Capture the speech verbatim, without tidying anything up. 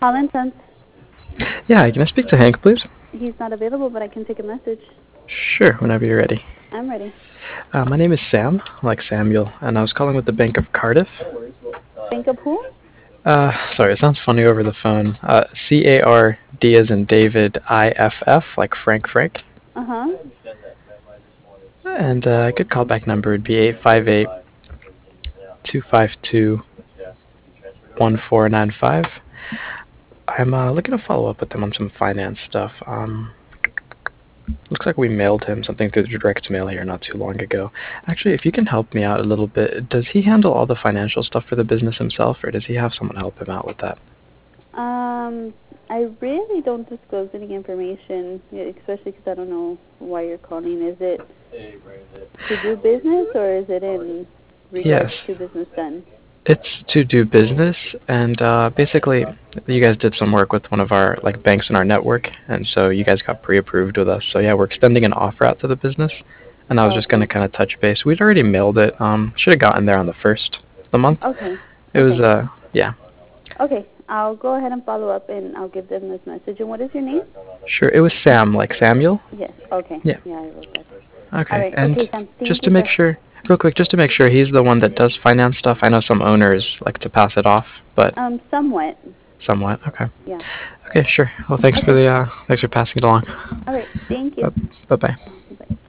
Holland Sons. Yeah, can I speak to Hank, please? He's not available, but I can take a message. Sure, whenever you're ready. I'm ready. Uh, my name is Sam, like Samuel, and I was calling with the Bank of Cardiff. Bank of who? Uh, sorry, it sounds funny over the phone. Uh, C A R D as in David, I F F, like Frank Frank. Uh-huh. And uh, a good callback number would be eight five eight, two five two, one four nine five. I'm uh, looking to follow up with him on some finance stuff. Um, looks like we mailed him something through the direct mail here not too long ago. Actually, if you can help me out a little bit, does he handle all the financial stuff for the business himself, or does he have someone help him out with that? Um, I really don't disclose any information, yeah, especially because I don't know why you're calling. Is it to do business, or is it in regards Yes. to business done? It's to do business, and uh, basically, you guys did some work with one of our like banks in our network, and so you guys got pre-approved with us. So yeah, we're extending an offer out to the business, and I was just Okay. gonna kind of touch base. We'd already mailed it. Um, should have gotten there on the first of the month. Okay. It was Okay. uh, yeah, Okay. I'll go ahead and follow up, and I'll give them this message. And what is your name? sure. It was Sam, like Samuel. Yes. Okay. Yeah. Yeah, I wrote that. Okay, All right. and Okay, Sam. Thank just you, to make sir. sure, real quick, just to make sure, he's the one that does finance stuff. I know some owners like to pass it off, but Um, somewhat. somewhat. Okay. Yeah. Okay, sure. Well, thanks for Okay. the uh, thanks for passing it along. All right. Thank you. Bye bye. Bye.